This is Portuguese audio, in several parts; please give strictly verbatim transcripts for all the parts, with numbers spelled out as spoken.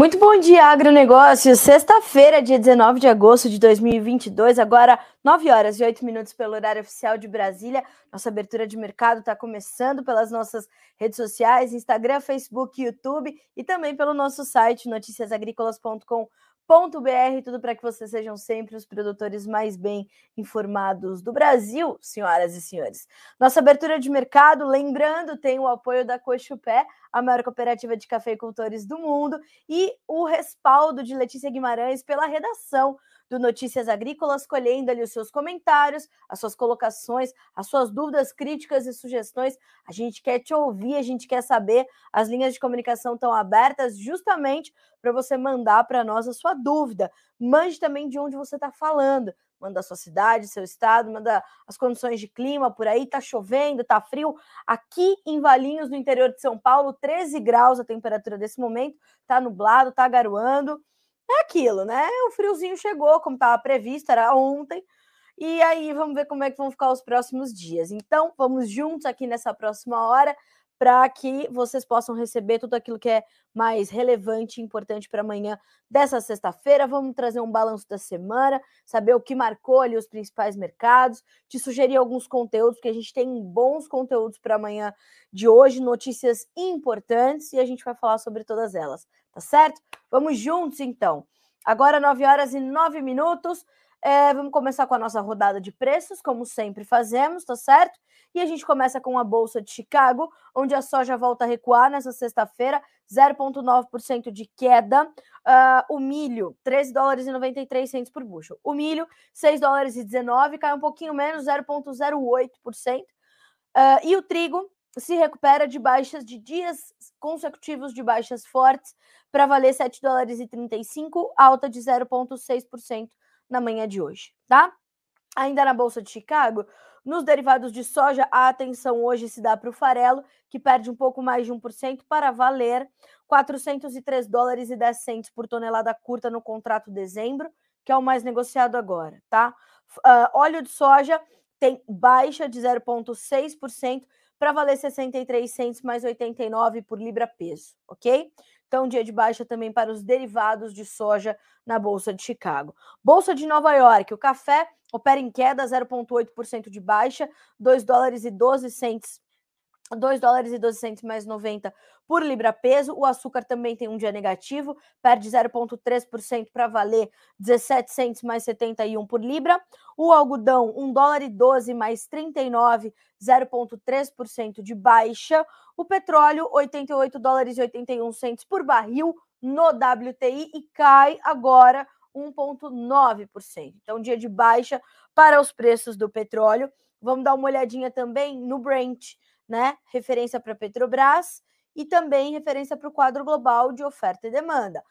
Muito bom dia, agronegócio. Sexta-feira, dia dezenove de agosto de dois mil e vinte e dois, agora nove horas e oito minutos pelo horário oficial de Brasília. Nossa abertura de mercado está começando pelas nossas redes sociais, Instagram, Facebook, YouTube e também pelo nosso site noticias agrícolas ponto com ponto br, tudo para que vocês sejam sempre os produtores mais bem informados do Brasil, senhoras e senhores. Nossa abertura de mercado, lembrando, tem o apoio da Cochupé, a maior cooperativa de cafeicultores do mundo, e o respaldo de Letícia Guimarães pela redação do Notícias Agrícolas, colhendo ali os seus comentários, as suas colocações, as suas dúvidas, críticas e sugestões. A gente quer te ouvir, a gente quer saber, as linhas de comunicação estão abertas justamente para você mandar para nós a sua dúvida. Mande também de onde você está falando. Manda a sua cidade, seu estado, manda as condições de clima por aí, tá chovendo, tá frio. Aqui em Valinhos, no interior de São Paulo, treze graus a temperatura desse momento, tá nublado, tá garoando. É aquilo, né? O friozinho chegou, como estava previsto, era ontem. E aí, vamos ver como é que vão ficar os próximos dias. Então, vamos juntos aqui nessa próxima hora para que vocês possam receber tudo aquilo que é mais relevante e importante para amanhã dessa sexta-feira. Vamos trazer um balanço da semana, saber o que marcou ali os principais mercados, te sugerir alguns conteúdos, porque a gente tem bons conteúdos para amanhã de hoje, notícias importantes, e a gente vai falar sobre todas elas, tá certo? Vamos juntos, então. Agora, nove horas e nove minutos. É, vamos começar com a nossa rodada de preços, como sempre fazemos, tá certo? E a gente começa com a Bolsa de Chicago, onde a soja volta a recuar nessa sexta-feira, zero vírgula nove por cento de queda. Uh, o milho, treze dólares e noventa e três centavos por bushel. O milho, seis dólares e dezenove, cai um pouquinho menos, zero vírgula zero oito por cento. Uh, e o trigo se recupera de baixas de dias consecutivos de baixas fortes para valer sete dólares e trinta e cinco, alta de zero vírgula seis por cento na manhã de hoje, tá? Ainda na Bolsa de Chicago, nos derivados de soja, a atenção hoje se dá para o farelo, que perde um pouco mais de um por cento para valer quatrocentos e três dólares e dez centavos por tonelada curta no contrato dezembro, que é o mais negociado agora, tá? Uh, óleo de soja tem baixa de zero vírgula seis por cento para valer sessenta e três centavos mais oitenta e nove por libra peso, ok? Então, dia de baixa também para os derivados de soja na Bolsa de Chicago. Bolsa de Nova York, o café opera em queda, zero vírgula oito por cento de baixa, dois dólares e doze centavos, dois dólares e doze centavos mais noventa por libra peso. O açúcar também tem um dia negativo, perde zero vírgula três por cento para valer dezessete centavos mais setenta e um por libra. O algodão, um dólar e doze mais trinta e nove, zero vírgula três por cento de baixa. O petróleo, oitenta e oito dólares e oitenta e um centavos por barril no W T I e cai agora um vírgula nove por cento. Então, dia de baixa para os preços do petróleo. Vamos dar uma olhadinha também no Brent, né? Referência para Petrobras e também referência para o quadro global de oferta e demanda.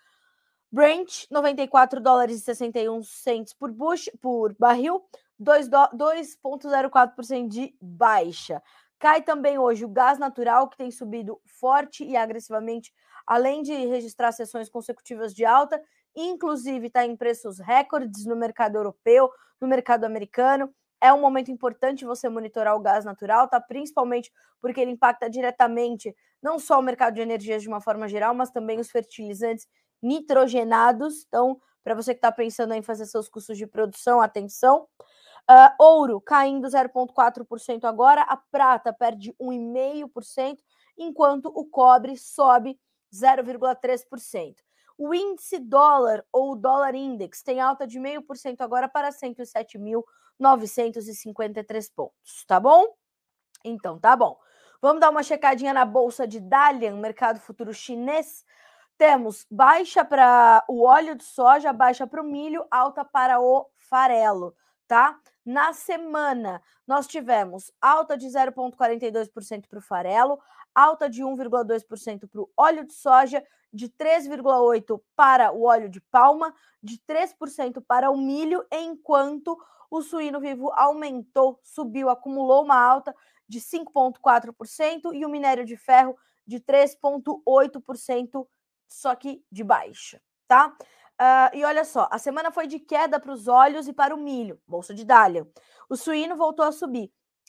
Brent, noventa e quatro dólares e sessenta e um centavos por, bush, por barril, dois vírgula zero quatro por cento de baixa. Cai também hoje o gás natural, que tem subido forte e agressivamente, além de registrar sessões consecutivas de alta, inclusive está em preços recordes no mercado europeu, no mercado americano. É um momento importante você monitorar o gás natural, tá? Principalmente porque ele impacta diretamente não só o mercado de energias de uma forma geral, mas também os fertilizantes nitrogenados. Então, para você que está pensando em fazer seus custos de produção, atenção. Uh, ouro caindo zero vírgula quatro por cento agora, a prata perde um vírgula cinco por cento, enquanto o cobre sobe zero vírgula três por cento. O índice dólar ou dólar index tem alta de zero vírgula cinco por cento agora para cento e sete mil novecentos e cinquenta e três pontos, tá bom? Então, tá bom. Vamos dar uma checadinha na bolsa de Dalian, mercado futuro chinês. Temos baixa para o óleo de soja, baixa para o milho, alta para o farelo, tá? Na semana, nós tivemos alta de zero vírgula quarenta e dois por cento para o farelo, alta de um vírgula dois por cento para o óleo de soja, de três vírgula oito por cento para o óleo de palma, de três por cento para o milho, enquanto o suíno vivo aumentou, subiu, acumulou uma alta de cinco vírgula quatro por cento e o minério de ferro de três vírgula oito por cento, só que de baixa, tá? Uh, e olha só, a semana foi de queda para os óleos e para o milho, bolsa de Dalian. O suíno voltou a subir,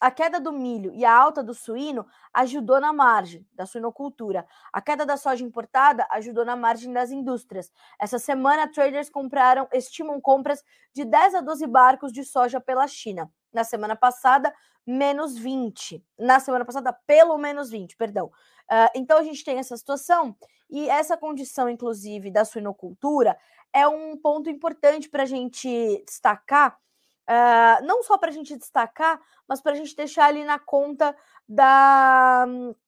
a queda do milho e a alta do suíno ajudou na margem da suinocultura. A queda da soja importada ajudou na margem das indústrias. Essa semana, traders compraram, estimam compras de dez a doze barcos de soja pela China. Na semana passada, menos vinte. Na semana passada, pelo menos vinte, perdão. Uh, então, a gente tem essa situação e essa condição, inclusive, da suinocultura é um ponto importante para a gente destacar. Uh, não só para a gente destacar, mas para a gente deixar ali na conta da,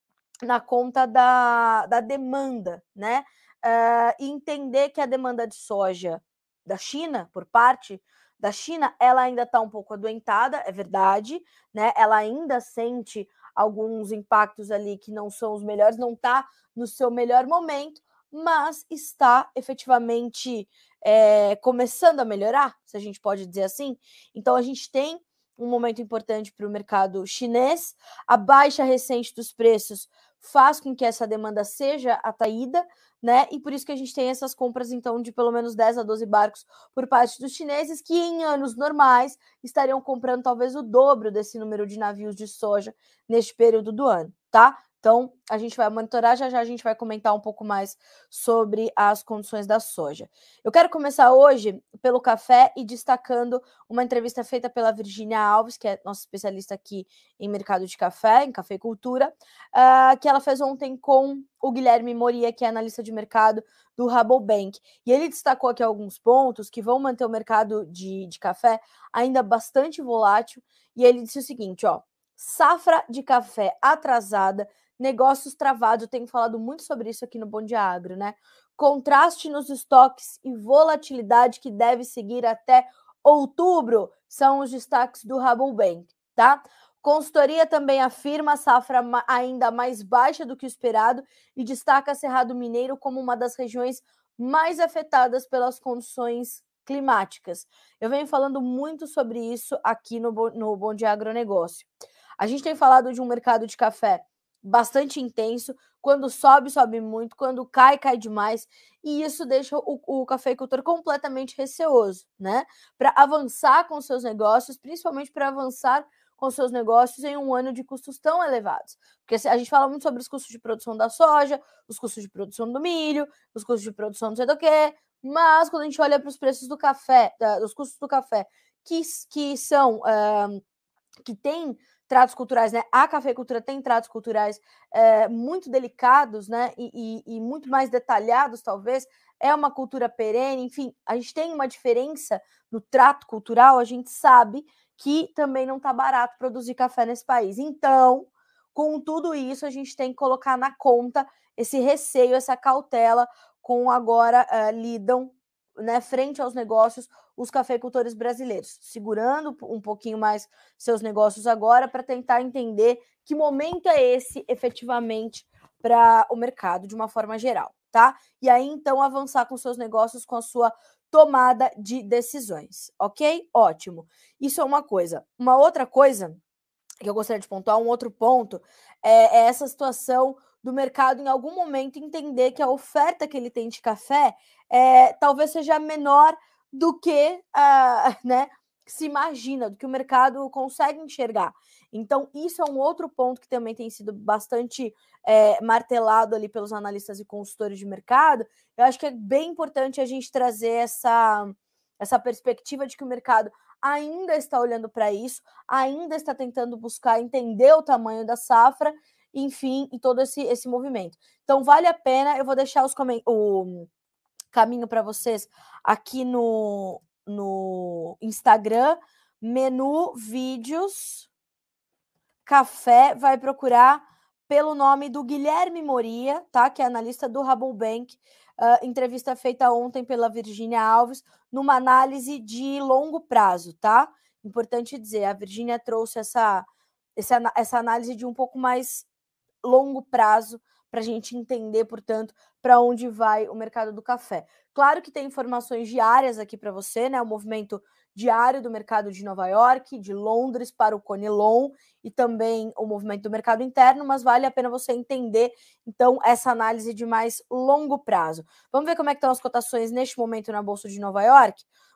na conta da, da demanda, né? Uh, e entender que a demanda de soja da China, por parte da China, ela ainda está um pouco adoentada, é verdade, né? Ela ainda sente alguns impactos ali que não são os melhores, não está no seu melhor momento, mas está efetivamente é, começando a melhorar, se a gente pode dizer assim. Então, a gente tem um momento importante para o mercado chinês. A baixa recente dos preços faz com que essa demanda seja atraída, né? E por isso que a gente tem essas compras, então, de pelo menos dez a doze barcos por parte dos chineses, que em anos normais estariam comprando talvez o dobro desse número de navios de soja neste período do ano, tá? Então, a gente vai monitorar, já já a gente vai comentar um pouco mais sobre as condições da soja. Eu quero começar hoje pelo café e destacando uma entrevista feita pela Virginia Alves, que é nossa especialista aqui em mercado de café, em cafeicultura, uh, que ela fez ontem com o Guilherme Moria, que é analista de mercado do Rabobank. E ele destacou aqui alguns pontos que vão manter o mercado de, de café ainda bastante volátil, e ele disse o seguinte, ó, safra de café atrasada, negócios travados, eu tenho falado muito sobre isso aqui no Bom Dia Agro, né? Contraste nos estoques e volatilidade que deve seguir até outubro são os destaques do Rabobank, tá? Consultoria também afirma a safra ainda mais baixa do que o esperado e destaca Cerrado Mineiro como uma das regiões mais afetadas pelas condições climáticas. Eu venho falando muito sobre isso aqui no, no Bom Dia Agronegócio. A gente tem falado de um mercado de café bastante intenso, quando sobe, sobe muito, quando cai, cai demais, e isso deixa o, o cafeicultor completamente receoso, né? Para avançar com seus negócios, principalmente para avançar com seus negócios em um ano de custos tão elevados. Porque a gente fala muito sobre os custos de produção da soja, os custos de produção do milho, os custos de produção não sei do que, mas quando a gente olha para os preços do café, os custos do café, que, que são, uh, que tem tratos culturais, né? A cafeicultura tem tratos culturais é, muito delicados, né? E, e, e muito mais detalhados, talvez. É uma cultura perene, enfim, a gente tem uma diferença no trato cultural, a gente sabe que também não está barato produzir café nesse país. Então, com tudo isso, a gente tem que colocar na conta esse receio, essa cautela com agora uh, lidam, né, frente aos negócios, os cafeicultores brasileiros, segurando um pouquinho mais seus negócios agora para tentar entender que momento é esse efetivamente para o mercado de uma forma geral, tá? E aí, então, avançar com seus negócios, com a sua tomada de decisões, ok? Ótimo. Isso é uma coisa. Uma outra coisa que eu gostaria de pontuar, um outro ponto, é, é essa situação do mercado em algum momento entender que a oferta que ele tem de café é, talvez seja menor do que uh, né, se imagina, do que o mercado consegue enxergar. Então, isso é um outro ponto que também tem sido bastante é, martelado ali pelos analistas e consultores de mercado. Eu acho que é bem importante a gente trazer essa, essa perspectiva de que o mercado ainda está olhando para isso, ainda está tentando buscar entender o tamanho da safra, enfim, e todo esse, esse movimento. Então, vale a pena, eu vou deixar os o caminho para vocês aqui no, no Instagram, menu, vídeos, café, vai procurar pelo nome do Guilherme Moria, tá? Que é analista do Rabobank, uh, entrevista feita ontem pela Virginia Alves, numa análise de longo prazo, tá? Importante dizer, a Virginia trouxe essa, essa, essa análise de um pouco mais longo prazo para a gente entender, portanto, para onde vai o mercado do café. Claro que tem informações diárias aqui para você, né? O movimento diário do mercado de Nova York, de Londres para o Conilon e também o movimento do mercado interno, mas vale a pena você entender, então, essa análise de mais longo prazo. Vamos ver como é que estão as cotações neste momento na Bolsa de Nova York?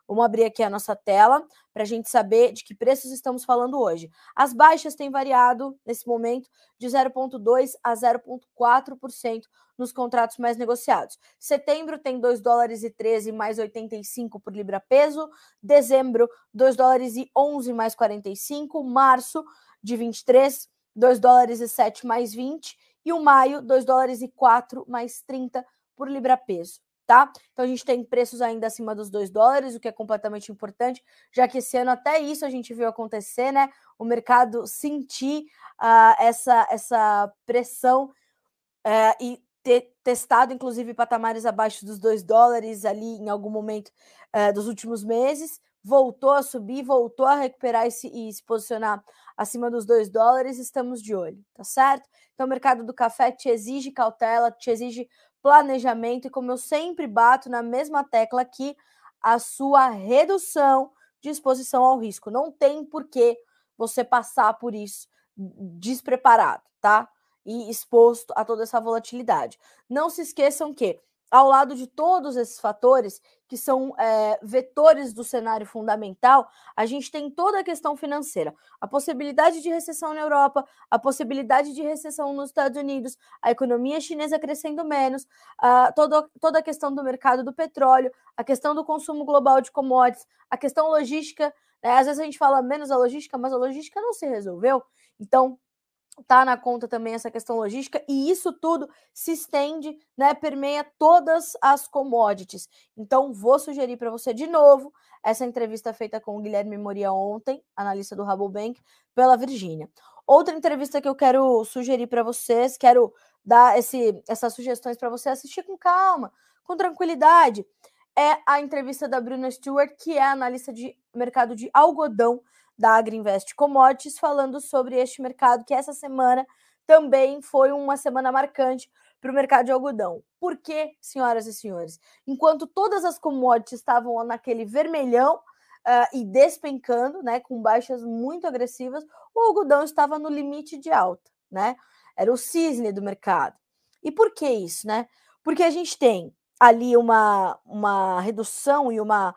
Vamos abrir aqui a nossa tela para a gente saber de que preços estamos falando hoje. As baixas têm variado nesse momento de zero vírgula dois por cento a zero vírgula quatro por cento nos contratos mais negociados. Setembro tem dois dólares e treze mais oitenta e cinco por libra peso. Dezembro, dois dólares e onze mais quarenta e cinco. Março, de vinte e três, dois dólares e sete mais vinte. E o maio, dois dólares e quatro mais trinta por libra peso. Tá? Então a gente tem preços ainda acima dos dois dólares, o que é completamente importante, já que esse ano até isso a gente viu acontecer, né? O mercado sentir uh, essa, essa pressão uh, e ter testado, inclusive, patamares abaixo dos dois dólares ali em algum momento uh, dos últimos meses, voltou a subir, voltou a recuperar e se, e se posicionar acima dos dois dólares, estamos de olho, tá certo? Então o mercado do café te exige cautela, te exige planejamento e, como eu sempre bato na mesma tecla aqui, a sua redução de exposição ao risco. Não tem por que você passar por isso despreparado, tá? E exposto a toda essa volatilidade. Não se esqueçam que, ao lado de todos esses fatores, que são é, vetores do cenário fundamental, a gente tem toda a questão financeira. A possibilidade de recessão na Europa, a possibilidade de recessão nos Estados Unidos, a economia chinesa crescendo menos, uh, todo, toda a questão do mercado do petróleo, a questão do consumo global de commodities, a questão logística, né? Às vezes a gente fala menos a logística, mas a logística não se resolveu. Então, tá na conta também essa questão logística, e isso tudo se estende, né, permeia todas as commodities. Então, vou sugerir para você de novo essa entrevista feita com o Guilherme Moria ontem, analista do Rabobank, pela Virgínia. Outra entrevista que eu quero sugerir para vocês, quero dar esse, essas sugestões para você assistir com calma, com tranquilidade, é a entrevista da Bruna Stewart, que é analista de mercado de algodão da Agriinvest Commodities, falando sobre este mercado, que essa semana também foi uma semana marcante para o mercado de algodão. Por quê, senhoras e senhores? Enquanto todas as commodities estavam naquele vermelhão uh, e despencando, né, com baixas muito agressivas, o algodão estava no limite de alta, né? Era o cisne do mercado. E por que isso, né? Porque a gente tem ali uma, uma redução e uma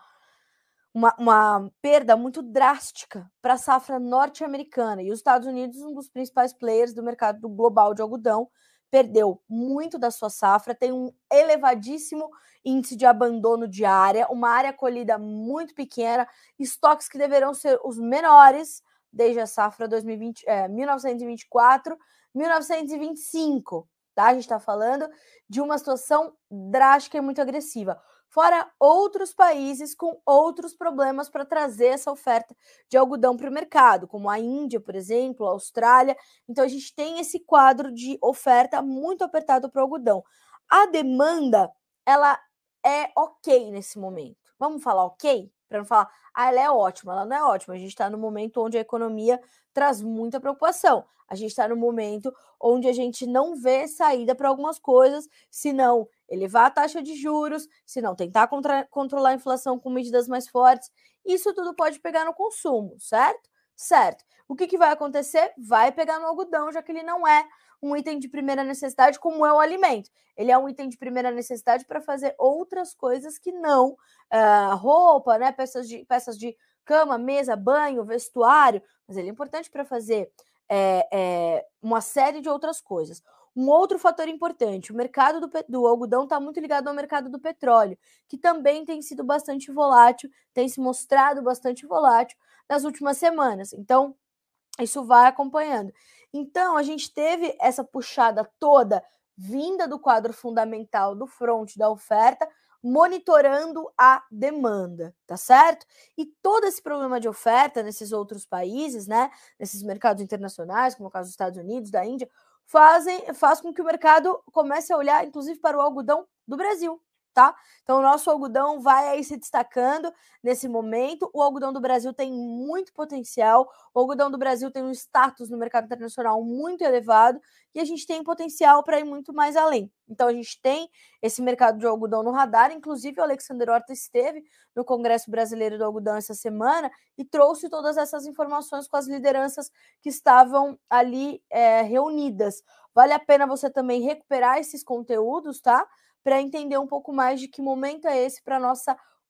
Uma, uma perda muito drástica para a safra norte-americana. E os Estados Unidos, um dos principais players do mercado global de algodão, perdeu muito da sua safra, tem um elevadíssimo índice de abandono de área, uma área colhida muito pequena, estoques que deverão ser os menores desde a safra dois mil e vinte, é, mil novecentos e vinte e quatro, mil novecentos e vinte e cinco. Tá? A gente está falando de uma situação drástica e muito agressiva. Fora outros países com outros problemas para trazer essa oferta de algodão para o mercado, como a Índia, por exemplo, a Austrália. Então, a gente tem esse quadro de oferta muito apertado para o algodão. A demanda, ela é ok nesse momento. Vamos falar ok? Para não falar, ah, ela é ótima. Ela não é ótima. A gente está no momento onde a economia traz muita preocupação. A gente está no momento onde a gente não vê saída para algumas coisas, senão elevar a taxa de juros, se não tentar contra, controlar a inflação com medidas mais fortes. Isso tudo pode pegar no consumo, certo? Certo. O que, que vai acontecer? Vai pegar no algodão, já que ele não é um item de primeira necessidade como é o alimento. Ele é um item de primeira necessidade para fazer outras coisas que não uh, roupa, né? Peças de, peças de cama, mesa, banho, vestuário, mas ele é importante para fazer é, é, uma série de outras coisas. Um outro fator importante, o mercado do, do algodão está muito ligado ao mercado do petróleo, que também tem sido bastante volátil, tem se mostrado bastante volátil nas últimas semanas. Então, isso vai acompanhando. Então, a gente teve essa puxada toda vinda do quadro fundamental do front da oferta, monitorando a demanda, tá certo? E todo esse problema de oferta nesses outros países, né, nesses mercados internacionais, como o caso dos Estados Unidos, da Índia, fazem, faz com que o mercado comece a olhar, inclusive, para o algodão do Brasil, tá? Então, o nosso algodão vai aí se destacando nesse momento. O algodão do Brasil tem muito potencial, o algodão do Brasil tem um status no mercado internacional muito elevado e a gente tem potencial para ir muito mais além. Então, a gente tem esse mercado de algodão no radar. Inclusive, o Alexander Horta esteve no Congresso Brasileiro do Algodão essa semana e trouxe todas essas informações com as lideranças que estavam ali é, reunidas. Vale a pena você também recuperar esses conteúdos, tá? Para entender um pouco mais de que momento é esse para a nossa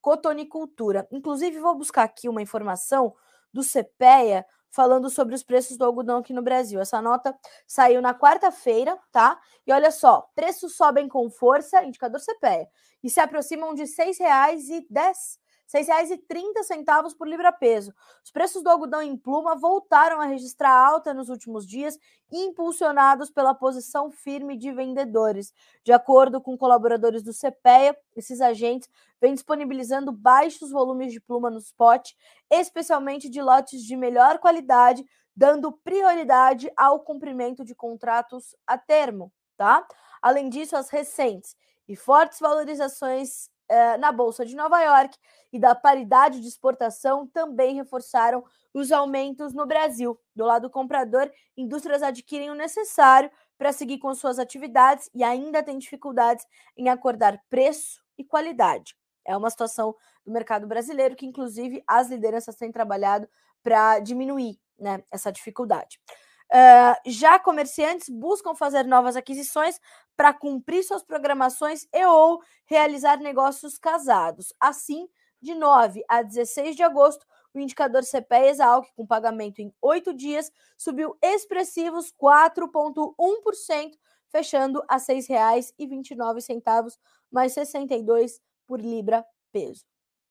cotonicultura. Inclusive, vou buscar aqui uma informação do CEPEA falando sobre os preços do algodão aqui no Brasil. Essa nota saiu na quarta-feira, tá? E olha só, preços sobem com força, indicador CEPEA, e se aproximam de seis reais e dez seis reais e trinta centavos por libra-peso. Os preços do algodão em pluma voltaram a registrar alta nos últimos dias, impulsionados pela posição firme de vendedores. De acordo com colaboradores do CEPEA, esses agentes vêm disponibilizando baixos volumes de pluma no spot, especialmente de lotes de melhor qualidade, dando prioridade ao cumprimento de contratos a termo, tá? Além disso, as recentes e fortes valorizações eh, na Bolsa de Nova York e da paridade de exportação também reforçaram os aumentos no Brasil. Do lado comprador, indústrias adquirem o necessário para seguir com suas atividades e ainda têm dificuldades em acordar preço e qualidade. É uma situação do mercado brasileiro que, inclusive, as lideranças têm trabalhado para diminuir, né, essa dificuldade. Uh, já comerciantes buscam fazer novas aquisições para cumprir suas programações e ou realizar negócios casados. Assim, de nove a dezesseis de agosto, o indicador CEPEA-Exalc, com pagamento em oito dias, subiu expressivos quatro vírgula um por cento, fechando a seis reais e vinte e nove centavos, mais sessenta e dois por libra-peso.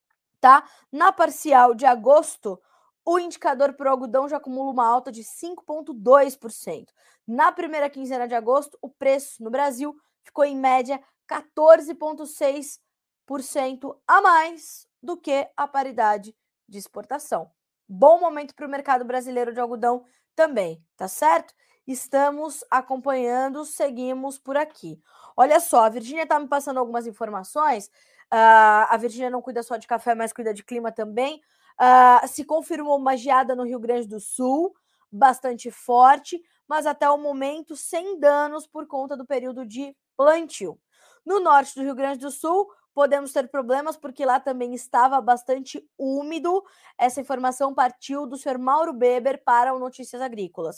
Tá? Na parcial de agosto, o indicador por algodão já acumula uma alta de cinco vírgula dois por cento. Na primeira quinzena de agosto, o preço no Brasil ficou em média quatorze vírgula seis por cento a mais do que a paridade de exportação. Bom momento para o mercado brasileiro de algodão também, tá certo? Estamos acompanhando, seguimos por aqui. Olha só, a Virgínia está me passando algumas informações. Uh, a Virgínia não cuida só de café, mas cuida de clima também. Uh, se confirmou uma geada no Rio Grande do Sul, bastante forte, mas até o momento sem danos por conta do período de plantio. No norte do Rio Grande do Sul, podemos ter problemas porque lá também estava bastante úmido. Essa informação partiu do senhor Mauro Beber para o Notícias Agrícolas.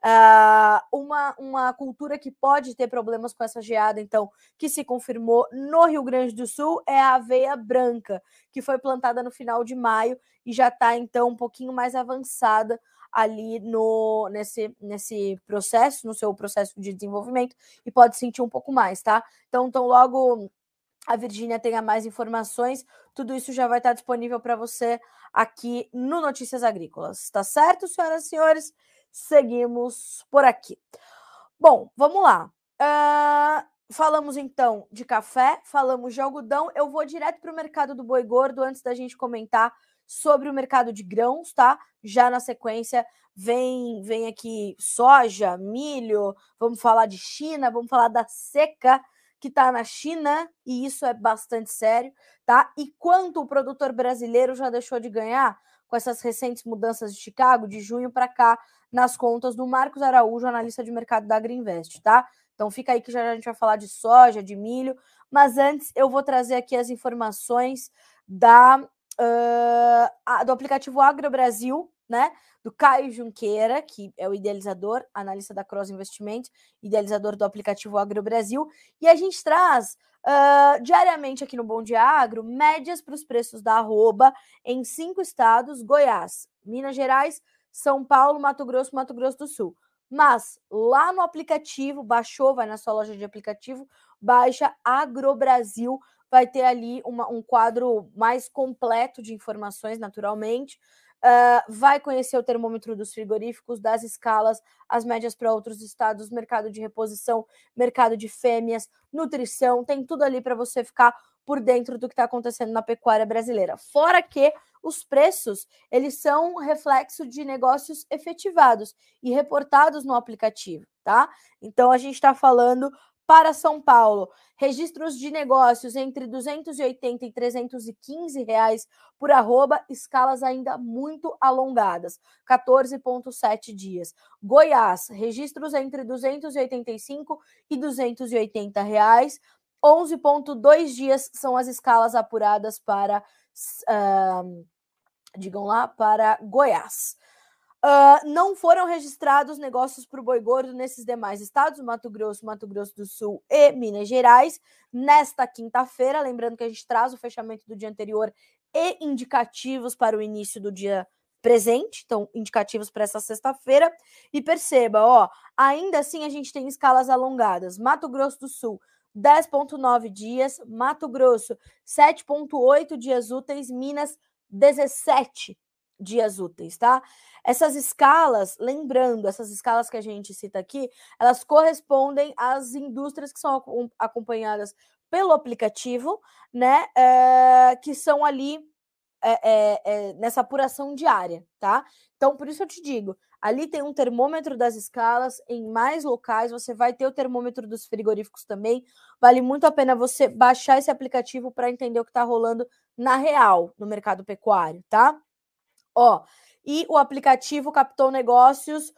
Uh, uma, uma cultura que pode ter problemas com essa geada, então, que se confirmou no Rio Grande do Sul, é a aveia branca, que foi plantada no final de maio e já está, então, um pouquinho mais avançada ali no, nesse, nesse processo, no seu processo de desenvolvimento, e pode sentir um pouco mais, tá? Então, então logo a Virgínia tenha mais informações, tudo isso já vai estar disponível para você aqui no Notícias Agrícolas, tá certo, senhoras e senhores? Seguimos por aqui. Bom, vamos lá. Uh, falamos então de café, falamos de algodão. Eu vou direto para o mercado do boi gordo antes da gente comentar sobre o mercado de grãos, tá? Já na sequência vem, vem aqui soja, milho, vamos falar de China, vamos falar da seca que está na China, e isso é bastante sério, tá? E quanto o produtor brasileiro já deixou de ganhar com essas recentes mudanças de Chicago, de junho para cá, nas contas do Marcos Araújo, analista de mercado da Agriinvest, tá? Então fica aí que já a gente vai falar de soja, de milho, mas antes eu vou trazer aqui as informações da, uh, do aplicativo AgroBrasil, né? Do Caio Junqueira, que é o idealizador, analista da Cross Investimentos, idealizador do aplicativo AgroBrasil, e a gente traz uh, diariamente aqui no Bom Dia Agro médias para os preços da arroba em cinco estados: Goiás, Minas Gerais, São Paulo, Mato Grosso, Mato Grosso do Sul. Mas lá no aplicativo, baixou, vai na sua loja de aplicativo, baixa AgroBrasil, vai ter ali uma, um quadro mais completo de informações, naturalmente. Uh, vai conhecer o termômetro dos frigoríficos, das escalas, as médias para outros estados, mercado de reposição, mercado de fêmeas, nutrição, tem tudo ali para você ficar por dentro do que está acontecendo na pecuária brasileira. Fora que os preços, eles são reflexo de negócios efetivados e reportados no aplicativo, tá? Então, a gente está falando para São Paulo, registros de negócios entre duzentos e oitenta e trezentos e quinze reais por arroba, escalas ainda muito alongadas, quatorze vírgula sete dias. Goiás, registros entre duzentos e oitenta e cinco e duzentos e oitenta reais, onze vírgula dois dias são as escalas apuradas para, uh, digam lá, para Goiás. Uh, não foram registrados negócios para o boi gordo nesses demais estados, Mato Grosso, Mato Grosso do Sul e Minas Gerais, nesta quinta-feira, lembrando que a gente traz o fechamento do dia anterior e indicativos para o início do dia presente, então indicativos para essa sexta-feira, e perceba, ó, ainda assim a gente tem escalas alongadas, Mato Grosso do Sul, dez vírgula nove dias, Mato Grosso, sete vírgula oito dias úteis, Minas, dezessete dias úteis, tá? Essas escalas, lembrando, essas escalas que a gente cita aqui, elas correspondem às indústrias que são acompanhadas pelo aplicativo, né? É, que são ali é, é, é, nessa apuração diária, tá? Então, por isso eu te digo, ali tem um termômetro das escalas, em mais locais você vai ter o termômetro dos frigoríficos também. Vale muito a pena você baixar esse aplicativo para entender o que está rolando na real no mercado pecuário, tá? Ó, e o aplicativo captou negócios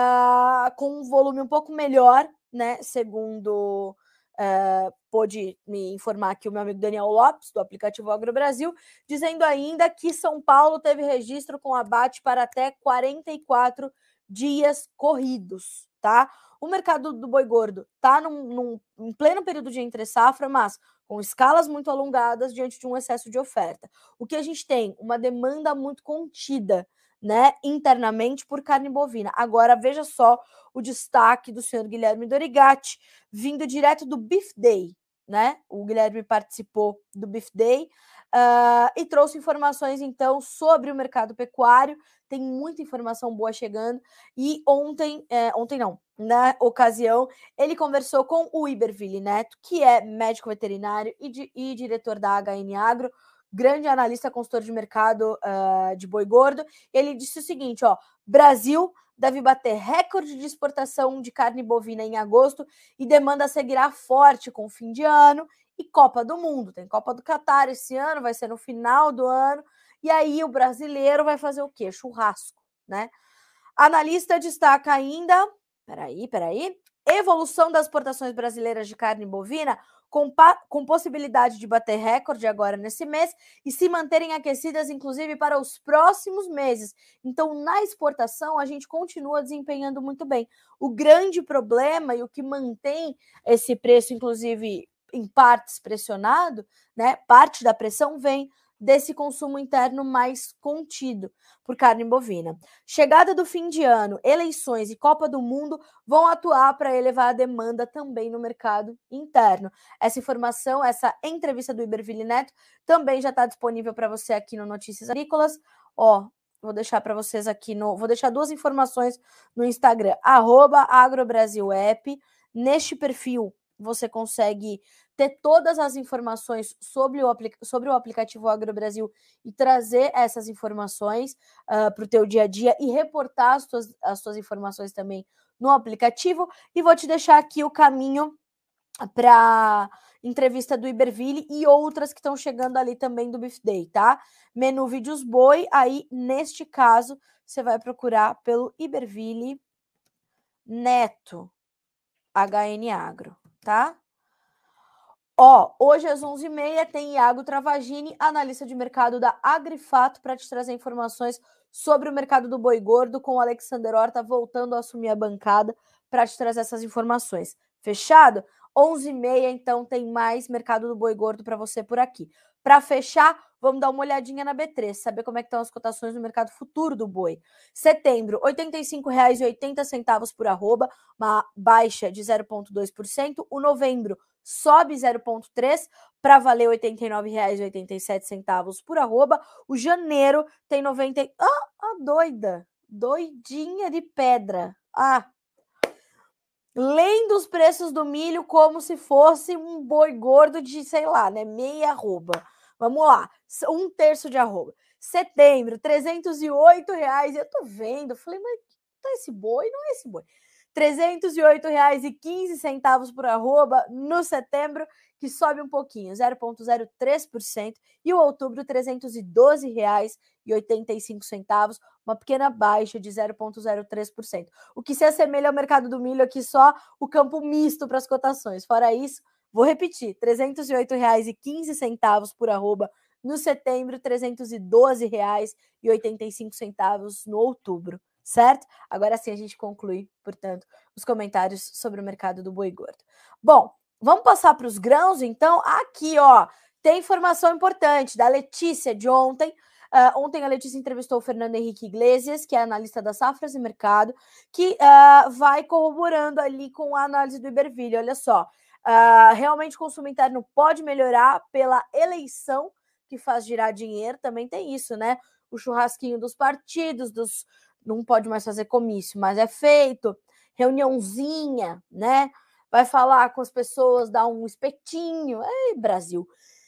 uh, com um volume um pouco melhor, né? Segundo uh, pôde me informar aqui o meu amigo Daniel Lopes, do aplicativo Agro Brasil, dizendo ainda que São Paulo teve registro com abate para até quarenta e quatro dias corridos, tá? O mercado do boi gordo está num, num, em pleno período de entre-safra, mas com escalas muito alongadas diante de um excesso de oferta. O que a gente tem? Uma demanda muito contida, né, internamente por carne bovina. Agora, veja só o destaque do senhor Guilherme Dorigatti, vindo direto do Beef Day, né? O Guilherme participou do Beef Day uh, e trouxe informações, então, sobre o mercado pecuário. Tem muita informação boa chegando. E ontem, é, ontem não, na ocasião, ele conversou com o Iberville Neto, que é médico veterinário e, de, e diretor da H N Agro, grande analista consultor de mercado uh, de boi gordo. Ele disse o seguinte, ó, Brasil deve bater recorde de exportação de carne bovina em agosto e demanda seguirá forte com o fim de ano e Copa do Mundo. Tem Copa do Catar esse ano, vai ser no final do ano, e aí o brasileiro vai fazer o quê? Churrasco, né? Analista destaca ainda, peraí, peraí, evolução das exportações brasileiras de carne bovina com, com possibilidade de bater recorde agora nesse mês e se manterem aquecidas, inclusive, para os próximos meses. Então, na exportação, a gente continua desempenhando muito bem. O grande problema e o que mantém esse preço, inclusive, em partes pressionado, né? Parte da pressão vem desse consumo interno mais contido por carne bovina. Chegada do fim de ano, eleições e Copa do Mundo vão atuar para elevar a demanda também no mercado interno. Essa informação, essa entrevista do Iberville Neto também já está disponível para você aqui no Notícias Agrícolas. Ó, vou deixar para vocês aqui no... Vou deixar duas informações no Instagram, arroba agrobrasilapp. Neste perfil, você consegue ter todas as informações sobre o, sobre o aplicativo Agro Brasil e trazer essas informações uh, para o teu dia a dia e reportar as tuas, as tuas informações também no aplicativo. E vou te deixar aqui o caminho para entrevista do Iberville e outras que estão chegando ali também do Beef Day, tá? Menu Vídeos Boi, aí neste caso você vai procurar pelo Iberville Neto H N Agro, tá? Ó, hoje às onze e meia tem Iago Travagini, analista de mercado da Agrifato, para te trazer informações sobre o mercado do boi gordo, com o Alexander Horta voltando a assumir a bancada para te trazer essas informações. Fechado? onze e meia, então, tem mais mercado do boi gordo para você por aqui. Para fechar, vamos dar uma olhadinha na B três, saber como é que estão as cotações no mercado futuro do boi. Setembro, oitenta e cinco reais e oitenta centavos por arroba, uma baixa de zero vírgula dois por cento. O novembro sobe zero vírgula três por cento para valer oitenta e nove reais e oitenta e sete centavos por arroba. O janeiro tem noventa... Ah, a doida! Doidinha de pedra. Ah! Lendo os preços do milho como se fosse um boi gordo de, sei lá, né, meia arroba. Vamos lá, um terço de arroba. Setembro, trezentos e oito reais. Eu tô vendo, falei, mas tá esse boi? Não é esse boi. trezentos e oito reais e quinze centavos por arroba no setembro, que sobe um pouquinho, zero vírgula zero três por cento, e o outubro, trezentos e doze reais e oitenta e cinco centavos, uma pequena baixa de zero vírgula zero três por cento. O que se assemelha ao mercado do milho aqui, só o campo misto para as cotações. Fora isso, vou repetir, trezentos e oito reais e quinze centavos por arroba no setembro, trezentos e doze reais e oitenta e cinco centavos no outubro. certo? Agora sim a gente conclui, portanto, os comentários sobre o mercado do boi gordo. Bom, vamos passar para os grãos, então. Aqui, ó, tem informação importante da Letícia de ontem. Uh, ontem a Letícia entrevistou o Fernando Henrique Iglesias, que é analista das safras e mercado, que uh, vai corroborando ali com a análise do Iberville. Olha só, uh, realmente o consumo interno pode melhorar pela eleição, que faz girar dinheiro, também tem isso, né? O churrasquinho dos partidos, dos não pode mais fazer comício, mas é feito, reuniãozinha, né? Vai falar com as pessoas, dar um espetinho. Ei, Brasil!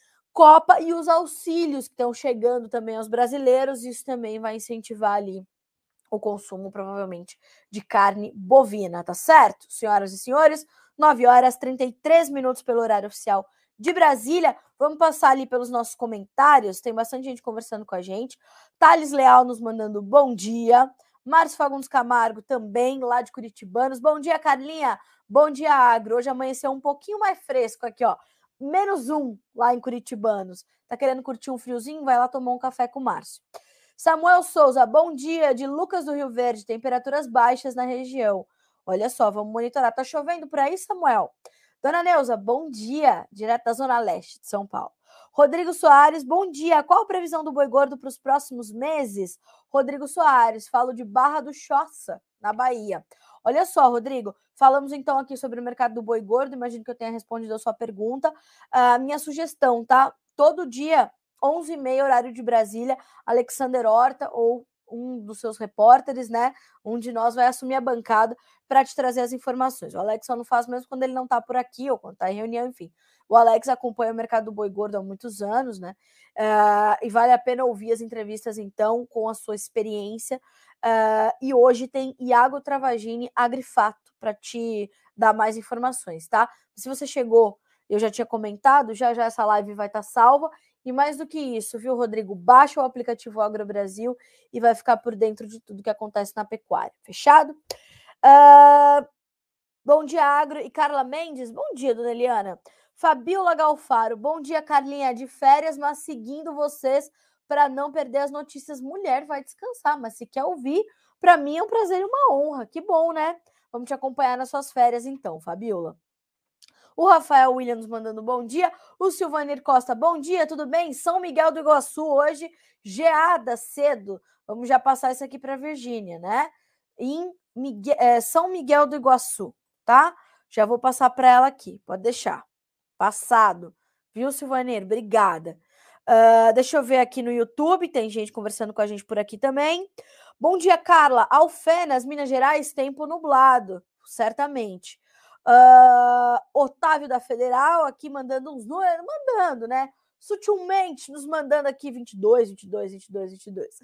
Copa e os auxílios que estão chegando também aos brasileiros, isso também vai incentivar ali o consumo, provavelmente, de carne bovina, tá certo? Senhoras e senhores, nove horas e trinta e três minutos pelo horário oficial de Brasília. Vamos passar ali pelos nossos comentários, tem bastante gente conversando com a gente. Thales Leal nos mandando bom dia. Márcio Fagundes Camargo também, lá de Curitibanos. Bom dia, Carlinha. Bom dia, Agro. Hoje amanheceu um pouquinho mais fresco aqui, ó. Menos um lá em Curitibanos. Tá querendo curtir um friozinho? Vai lá tomar um café com o Márcio. Samuel Souza, bom dia, de Lucas do Rio Verde, temperaturas baixas na região. Olha só, vamos monitorar. Tá chovendo por aí, Samuel? Dona Neuza, bom dia, direto da Zona Leste de São Paulo. Rodrigo Soares, bom dia. Qual a previsão do boi gordo para os próximos meses? Rodrigo Soares, falo de Barra do Choça, na Bahia. Olha só, Rodrigo, falamos então aqui sobre o mercado do boi gordo, imagino que eu tenha respondido a sua pergunta. A minha sugestão, tá? Todo dia, onze e meia, horário de Brasília, Alexander Horta ou um dos seus repórteres, né? Um de nós vai assumir a bancada para te trazer as informações. O Alex só não faz mesmo quando ele não está por aqui ou quando está em reunião, enfim. O Alex acompanha o mercado do boi gordo há muitos anos, né? Uh, e vale a pena ouvir as entrevistas, então, com a sua experiência. Uh, e hoje tem Iago Travagini, Agrifato, para te dar mais informações, tá? Se você chegou, eu já tinha comentado, já já essa live vai estar salva. E mais do que isso, viu, Rodrigo? Baixa o aplicativo Agro Brasil e vai ficar por dentro de tudo que acontece na pecuária. Fechado? Uh, bom dia, Agro. E Carla Mendes, bom dia, dona Eliana. Fabiola Galfaro, bom dia, Carlinha. De férias, mas seguindo vocês para não perder as notícias. Mulher vai descansar, mas se quer ouvir, para mim é um prazer e uma honra. Que bom, né? Vamos te acompanhar nas suas férias, então, Fabiola. O Rafael Williams mandando bom dia. O Silvanir Costa, bom dia, tudo bem? São Miguel do Iguaçu hoje, geada cedo. Vamos já passar isso aqui para a Virgínia, né? Em Miguel, é, São Miguel do Iguaçu, tá? Já vou passar para ela aqui, pode deixar. Passado. Viu, Silvanir? Obrigada. Uh, deixa eu ver aqui no YouTube, tem gente conversando com a gente por aqui também. Bom dia, Carla. Alfenas, Minas Gerais, tempo nublado, certamente. Uh, Otávio da Federal aqui mandando uns números, mandando, né? Sutilmente nos mandando aqui vinte e dois, vinte e dois, vinte e dois, vinte e dois.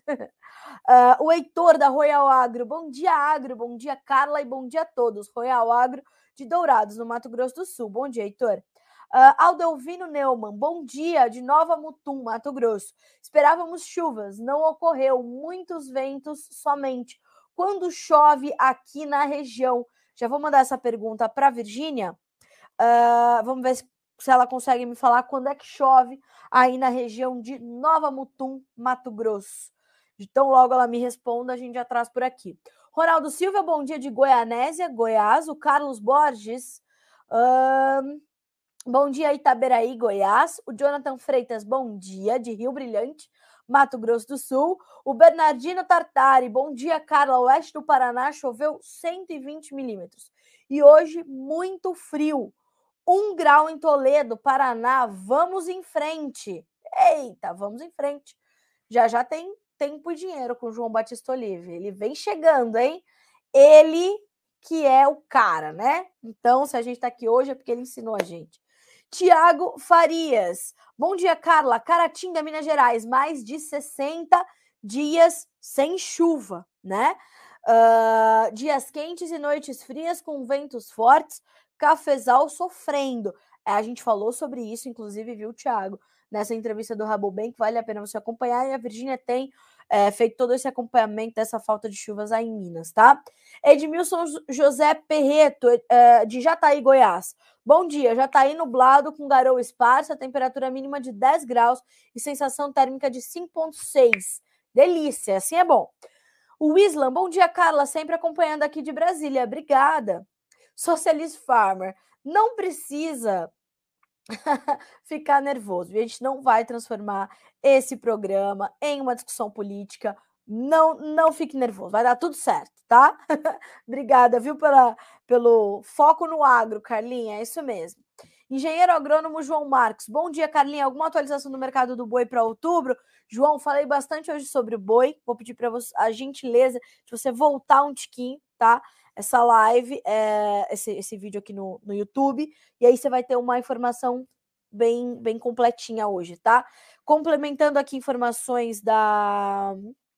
uh, o Heitor da Royal Agro, bom dia, Agro, bom dia, Carla, e bom dia a todos. Royal Agro de Dourados, no Mato Grosso do Sul. Bom dia, Heitor. Uh, Aldelvino Neumann, bom dia, de Nova Mutum, Mato Grosso. Esperávamos chuvas, não ocorreu, muitos ventos somente. Quando chove aqui na região? Já vou mandar essa pergunta para a Virgínia. Uh, vamos ver se, se ela consegue me falar quando é que chove aí na região de Nova Mutum, Mato Grosso. Então, logo ela me responda, a gente já traz por aqui. Ronaldo Silva, bom dia de Goianésia, Goiás. O Carlos Borges, uh, bom dia Itaberaí, Goiás. O Jonathan Freitas, bom dia de Rio Brilhante, Mato Grosso do Sul. O Bernardino Tartari, bom dia, Carla. Oeste do Paraná choveu cento e vinte milímetros. E hoje, muito frio. Um grau em Toledo, Paraná. Vamos em frente. Eita, vamos em frente. Já já tem tempo e dinheiro com o João Batista Olive. Ele vem chegando, hein? Ele que é o cara, né? Então, se a gente tá aqui hoje é porque ele ensinou a gente. Tiago Farias. Bom dia, Carla. Caratinga, Minas Gerais. Mais de sessenta dias sem chuva, né? Uh, dias quentes e noites frias com ventos fortes. Cafezal sofrendo. É, a gente falou sobre isso, inclusive, viu, Tiago? Nessa entrevista do Rabobank, vale a pena você acompanhar. E a Virgínia tem é, feito todo esse acompanhamento dessa falta de chuvas aí em Minas, tá? Edmilson José Perreto, é, de Jataí, Goiás. Bom dia, Jataí nublado com garoa esparsa, temperatura mínima de dez graus e sensação térmica de cinco vírgula seis. Delícia, assim é bom. O Islam, bom dia, Carla, sempre acompanhando aqui de Brasília. Obrigada. Socialist Farmer, não precisa ficar nervoso. A gente não vai transformar esse programa em uma discussão política. Não, não fique nervoso, vai dar tudo certo, tá? Obrigada, viu, pela, pelo foco no agro, Carlinha, é isso mesmo. Engenheiro agrônomo João Marcos. Bom dia, Carlinha. Alguma atualização do mercado do boi para outubro? João, falei bastante hoje sobre o boi. Vou pedir para você a gentileza de você voltar um tiquinho, tá? Essa live, é, esse, esse vídeo aqui no, no YouTube. E aí você vai ter uma informação bem, bem completinha hoje, tá? Complementando aqui informações da,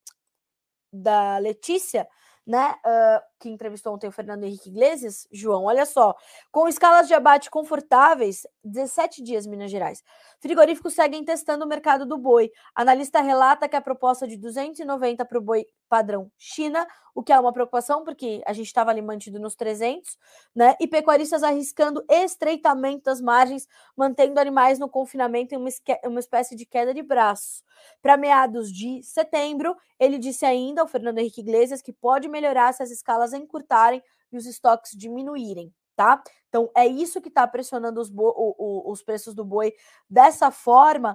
da Letícia, né, uh, que entrevistou ontem o Fernando Henrique Iglesias. João, olha só, com escalas de abate confortáveis, dezessete dias, Minas Gerais. Frigoríficos seguem testando o mercado do boi. Analista relata que a proposta de duzentos e noventa para o boi padrão China, o que é uma preocupação, porque a gente estava ali mantido nos trezentos, né, e pecuaristas arriscando estreitamento das margens, mantendo animais no confinamento em uma, uma espécie de queda de braços. Para meados de setembro, ele disse ainda, o Fernando Henrique Iglesias, que pode melhorar se as escalas encurtarem e os estoques diminuírem, tá? Então, é isso que está pressionando os, o, o, os preços do boi dessa forma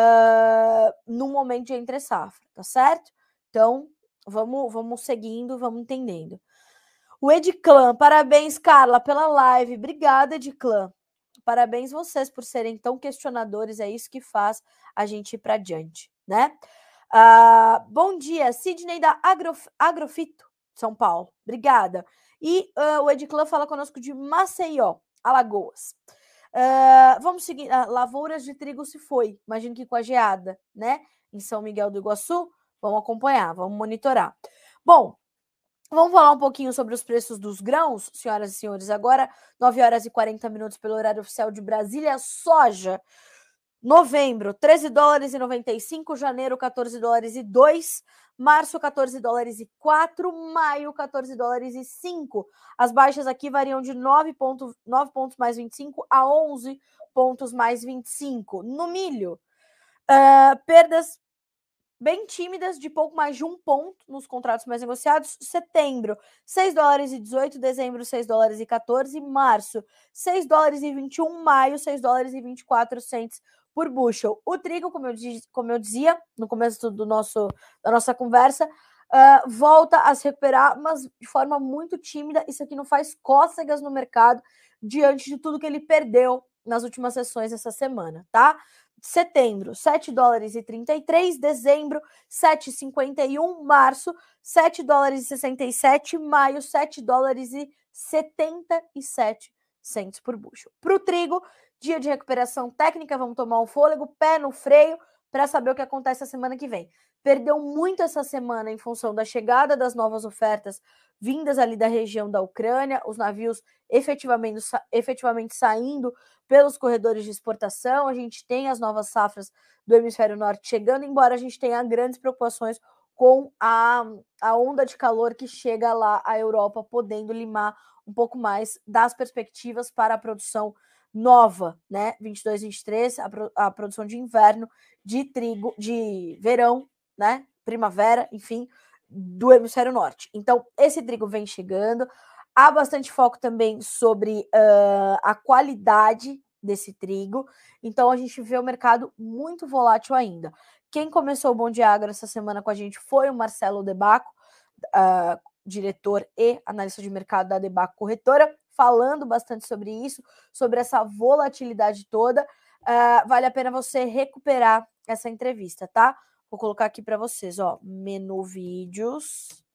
uh, no momento de entre safra, tá certo? Então, vamos, vamos seguindo, vamos entendendo. O Edclã, parabéns, Carla, pela live. Obrigada, Edclã. Parabéns vocês por serem tão questionadores, é isso que faz a gente ir para adiante, né? Uh, bom dia, Sidney da Agrof Agrofito, São Paulo. Obrigada. E uh, o Edclã fala conosco de Maceió, Alagoas. Uh, vamos seguir. Uh, lavouras de trigo se foi, imagino que com a geada, né? Em São Miguel do Iguaçu. Vamos acompanhar, vamos monitorar. Bom, vamos falar um pouquinho sobre os preços dos grãos, senhoras e senhores. Agora, nove horas e quarenta minutos pelo horário oficial de Brasília. Soja, novembro, treze dólares e noventa e cinco. Janeiro, quatorze dólares e dois. Março, quatorze dólares e quatro. Maio, quatorze dólares e cinco. As baixas aqui variam de nove pontos, nove pontos mais vinte e cinco a onze pontos mais vinte e cinco. No milho, uh, perdas bem tímidas, de pouco mais de um ponto nos contratos mais negociados. Setembro, seis dólares e dezoito. Dezembro, seis dólares e quatorze. Março, seis dólares e vinte e um. Maio, seis dólares e vinte e quatro cents por bushel. O trigo, como eu, como eu dizia no começo do nosso, da nossa conversa, uh, volta a se recuperar, mas de forma muito tímida. Isso aqui não faz cócegas no mercado diante de tudo que ele perdeu nas últimas sessões essa semana, tá? Setembro, sete dólares e trinta e três. Dezembro, sete e cinquenta e um. Março, sete dólares e sessenta e sete. Maio, sete dólares e setenta e sete centos por bushel. Para o trigo, dia de recuperação técnica, vamos tomar um fôlego, pé no freio, para saber o que acontece a semana que vem. Perdeu muito essa semana em função da chegada das novas ofertas vindas ali da região da Ucrânia, os navios efetivamente, efetivamente saindo pelos corredores de exportação. A gente tem as novas safras do hemisfério norte chegando, embora a gente tenha grandes preocupações com a, a onda de calor que chega lá à Europa, podendo limar um pouco mais das perspectivas para a produção nova, né? vinte e dois, vinte e três, a, a produção de inverno, de trigo, de verão, né? Primavera, enfim, do hemisfério norte. Então, esse trigo vem chegando. Há bastante foco também sobre uh, a qualidade desse trigo. Então, a gente vê o mercado muito volátil ainda. Quem começou o Bom Dia Agro essa semana com a gente foi o Marcelo Debaco, uh, diretor e analista de mercado da Debaco Corretora, falando bastante sobre isso, sobre essa volatilidade toda. Uh, vale a pena você recuperar essa entrevista, tá? Vou colocar aqui para vocês, ó, menu vídeos.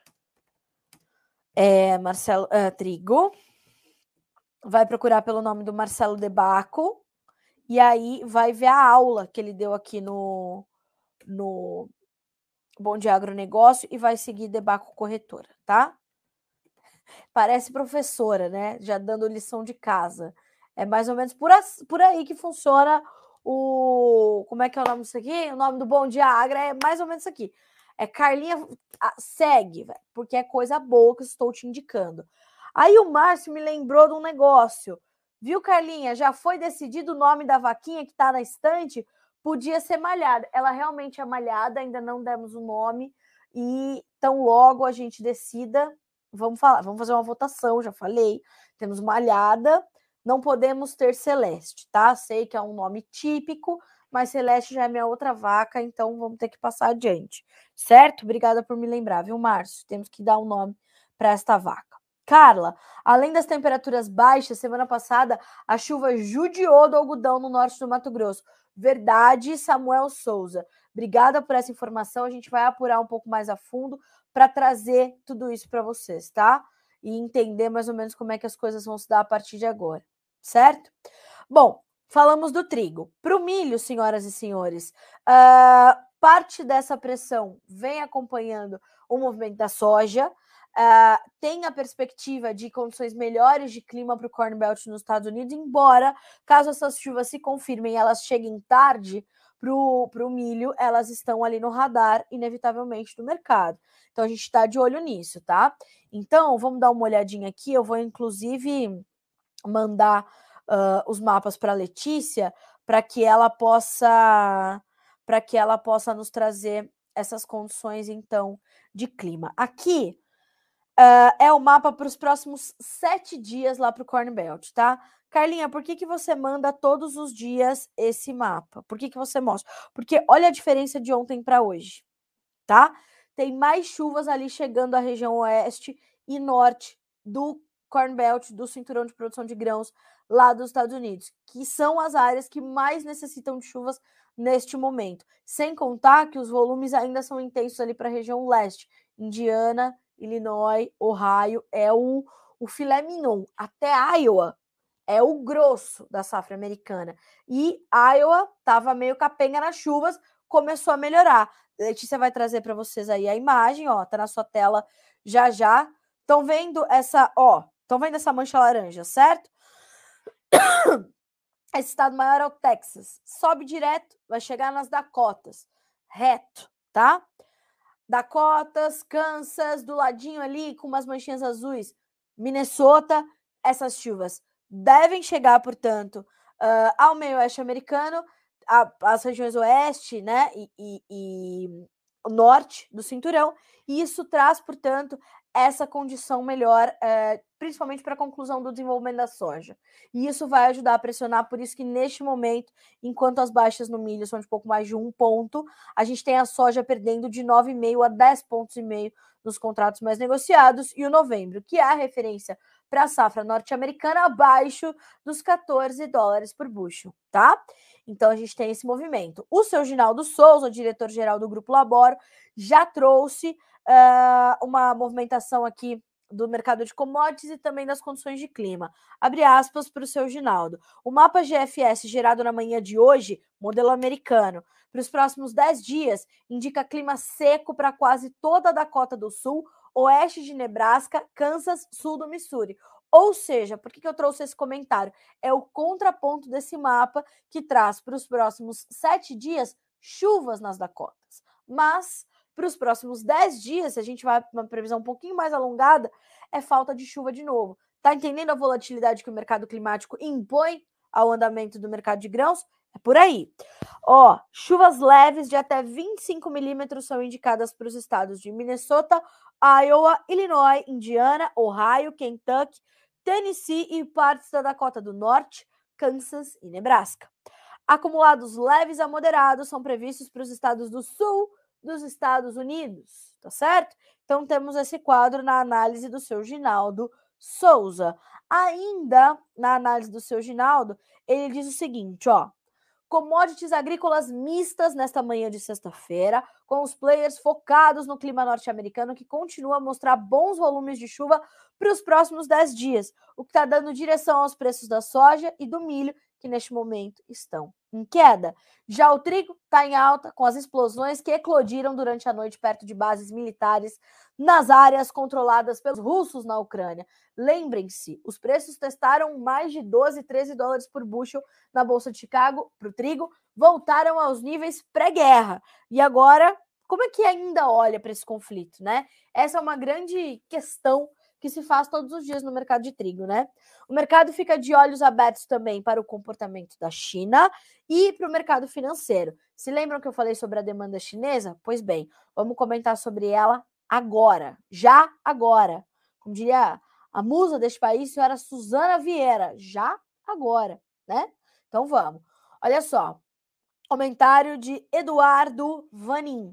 É, Marcelo é, Trigo. Vai procurar pelo nome do Marcelo Debaco. E aí vai ver a aula que ele deu aqui no, no Bom Dia Agronegócio e vai seguir Debaco Corretora, tá? Parece professora, né? Já dando lição de casa. É mais ou menos por, as, por aí que funciona o... Como é que é o nome disso aqui? O nome do Bom Dia Agro é mais ou menos isso aqui. É Carlinha, segue, véio, porque é coisa boa que eu estou te indicando. Aí o Márcio me lembrou de um negócio. Viu, Carlinha? Já foi decidido o nome da vaquinha que está na estante? Podia ser malhada. Ela realmente é malhada, ainda não demos o nome. E Então, logo a gente decida, vamos falar, vamos fazer uma votação, já falei, temos malhada, não podemos ter Celeste, tá? Sei que é um nome típico, mas Celeste já é minha outra vaca, então vamos ter que passar adiante, certo? Obrigada por me lembrar, viu, Márcio? Temos que dar um nome para esta vaca. Carla, além das temperaturas baixas, semana passada a chuva judiou do algodão no norte do Mato Grosso. Verdade, Samuel Souza. Obrigada por essa informação. A gente vai apurar um pouco mais a fundo para trazer tudo isso para vocês, tá? E entender mais ou menos como é que as coisas vão se dar a partir de agora, certo? Bom, falamos do trigo. Para o milho, senhoras e senhores, uh, parte dessa pressão vem acompanhando o movimento da soja. Uh, tem a perspectiva de condições melhores de clima para o Corn Belt nos Estados Unidos, embora, caso essas chuvas se confirmem e elas cheguem tarde para o milho, elas estão ali no radar, inevitavelmente, do mercado. Então, a gente está de olho nisso, tá? Então, vamos dar uma olhadinha aqui. Eu vou, inclusive, mandar uh, os mapas para a Letícia para que ela possa para que ela possa nos trazer essas condições, então, de clima. Aqui, Uh, é o mapa para os próximos sete dias lá para o Corn Belt, tá? Carlinha, por que, que você manda todos os dias esse mapa? Por que, que você mostra? Porque olha a diferença de ontem para hoje, tá? Tem mais chuvas ali chegando à região oeste e norte do Corn Belt, do cinturão de produção de grãos lá dos Estados Unidos, que são as áreas que mais necessitam de chuvas neste momento. Sem contar que os volumes ainda são intensos ali para a região leste, Indiana, Illinois, Ohio, é o, o filé mignon. Até Iowa é o grosso da safra americana. E Iowa estava meio capenga nas chuvas, começou a melhorar. Letícia vai trazer para vocês aí a imagem, ó, tá na sua tela já já. Estão vendo essa, ó, estão vendo essa mancha laranja, certo? Esse estado maior é o Texas. Sobe direto, vai chegar nas Dakotas. Reto, tá? Dakotas, Kansas, do ladinho ali, com umas manchinhas azuis, Minnesota, essas chuvas devem chegar, portanto, uh, ao meio oeste americano, a, as regiões oeste, né, e, e, e norte do cinturão, e isso traz, portanto, essa condição melhor, uh, principalmente para a conclusão do desenvolvimento da soja. E isso vai ajudar a pressionar, por isso que neste momento, enquanto as baixas no milho são de pouco mais de um ponto, a gente tem a soja perdendo de nove vírgula cinco a dez pontos e meio nos contratos mais negociados, e o novembro, que é a referência para a safra norte-americana, abaixo dos quatorze dólares por bushel, tá? Então, a gente tem esse movimento. O seu Ginaldo Souza, diretor-geral do Grupo Laboro, já trouxe uh, uma movimentação aqui do mercado de commodities e também das condições de clima. Abre aspas para o seu Ginaldo. O mapa G F S gerado na manhã de hoje, modelo americano, para os próximos dez dias, indica clima seco para quase toda a Dakota do Sul, oeste de Nebraska, Kansas, sul do Missouri. Ou seja, por que, que eu trouxe esse comentário? É o contraponto desse mapa que traz para os próximos sete dias chuvas nas Dakotas. Mas para os próximos dez dias, se a gente vai para uma previsão um pouquinho mais alongada, é falta de chuva de novo. Tá entendendo a volatilidade que o mercado climático impõe ao andamento do mercado de grãos? É por aí. Ó, chuvas leves de até vinte e cinco milímetros são indicadas para os estados de Minnesota, Iowa, Illinois, Indiana, Ohio, Kentucky, Tennessee e partes da Dakota do Norte, Kansas e Nebraska. Acumulados leves a moderados são previstos para os estados do Sul dos Estados Unidos, tá certo? Então temos esse quadro na análise do seu Ginaldo Souza. Ainda na análise do seu Ginaldo, ele diz o seguinte, ó: commodities agrícolas mistas nesta manhã de sexta-feira, com os players focados no clima norte-americano, que continua a mostrar bons volumes de chuva para os próximos dez dias, o que está dando direção aos preços da soja e do milho, que neste momento estão em queda. Já o trigo está em alta, com as explosões que eclodiram durante a noite perto de bases militares nas áreas controladas pelos russos na Ucrânia. Lembrem-se, os preços testaram mais de doze, treze dólares por bushel na Bolsa de Chicago para o trigo, voltaram aos níveis pré-guerra. E agora, como é que ainda olha para esse conflito, né? Essa é uma grande questão que se faz todos os dias no mercado de trigo, né? O mercado fica de olhos abertos também para o comportamento da China e para o mercado financeiro. Se lembram que eu falei sobre a demanda chinesa? Pois bem, vamos comentar sobre ela agora, já agora. Como diria a musa deste país, senhora Suzana Vieira, já agora, né? Então vamos. Olha só, comentário de Eduardo Vanin.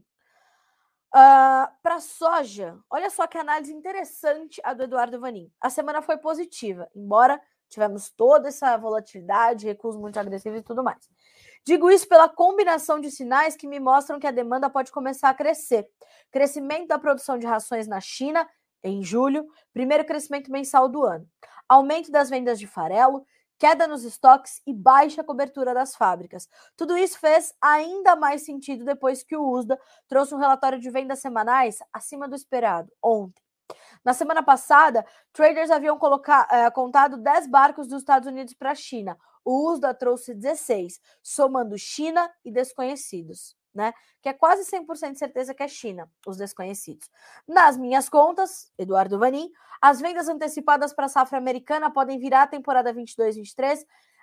Uh, para soja, olha só que análise interessante a do Eduardo Vanin. A semana foi positiva, embora tivemos toda essa volatilidade, recuos muito agressivos e tudo mais. Digo isso pela combinação de sinais que me mostram que a demanda pode começar a crescer. Crescimento da produção de rações na China, em julho, primeiro crescimento mensal do ano. Aumento das vendas de farelo, queda nos estoques e baixa cobertura das fábricas. Tudo isso fez ainda mais sentido depois que o U S D A trouxe um relatório de vendas semanais acima do esperado, ontem. Na semana passada, traders haviam colocar, é, contado dez barcos dos Estados Unidos para a China. O U S D A trouxe dezesseis, somando China e desconhecidos, né? Que é quase cem por cento de certeza que é China, os desconhecidos. Nas minhas contas, Eduardo Vanin, as vendas antecipadas para a safra americana podem virar a temporada vinte e dois vinte e três,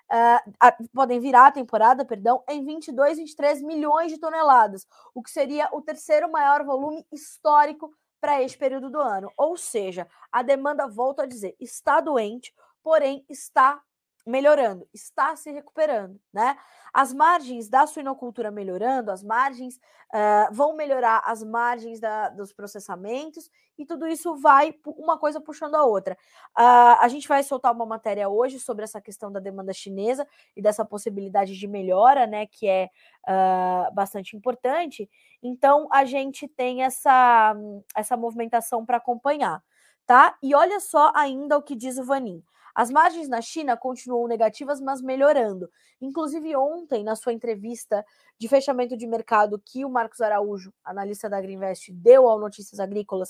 uh, podem virar a temporada, perdão, em vinte e dois vinte e três milhões de toneladas, o que seria o terceiro maior volume histórico para este período do ano. Ou seja, a demanda, volto a dizer, está doente, porém está melhorando, está se recuperando, né? As margens da suinocultura melhorando, as margens uh, vão melhorar as margens da, dos processamentos e tudo isso vai uma coisa puxando a outra. Uh, a gente vai soltar uma matéria hoje sobre essa questão da demanda chinesa e dessa possibilidade de melhora, né, que é uh, bastante importante. Então, a gente tem essa, essa movimentação para acompanhar, tá? E olha só ainda o que diz o Vanin. As margens na China continuam negativas, mas melhorando. Inclusive, ontem, na sua entrevista de fechamento de mercado que o Marcos Araújo, analista da Agriinvest, deu ao Notícias Agrícolas